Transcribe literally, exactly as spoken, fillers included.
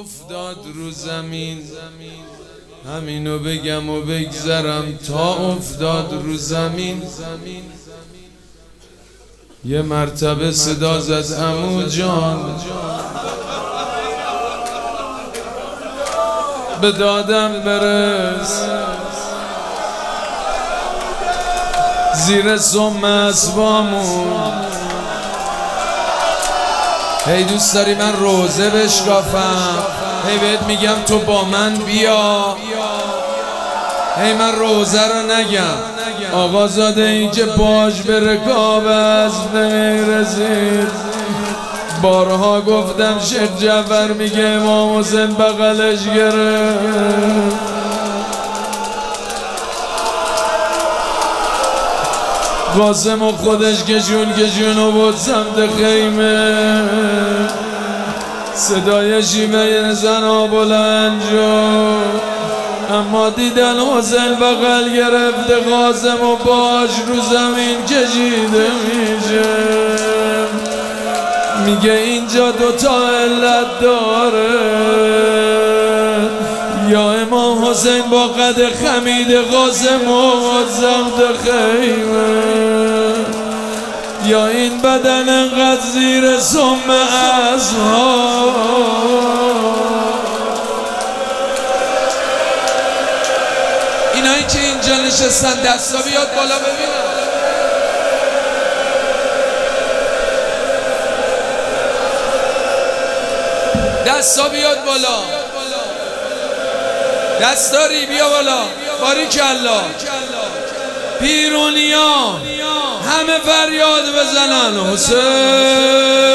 افتاد رو زمین، همینو بگم و بگذرم تا افتاد رو زمین. یه مرتبه صدا زد عمو جان، به دادم برس، زیر سم اسبامون. هی دوست داری من روزه بشکافم، هی بهت میگم تو با من بیا، هی من روزه رو نگم. آقا زاده این که باش به رکاب از نمیرسید. بارها گفتم شیخ جعفر میگه امام حسین بغلش گرفت. قاسم و خودش کشون کشون و بود سمت خیمه. صدای شیوه زنا بلند شد، اما دیدن حسین بغل گرفته قاسم و باش رو زمین کشیده میشه. میگه اینجا دوتا علت داره، یا امام حسین با قد خمید قاسم و سمت خیمه، یا این بدن انقدر زیر سم اصحاب. اینایی که اینجا نشستن دستا بیاد بالا ببینم. دستا بیاد بالا، دستاری بیا بالا. باریکالله. بیرونیا همه فریاد بزنن حسین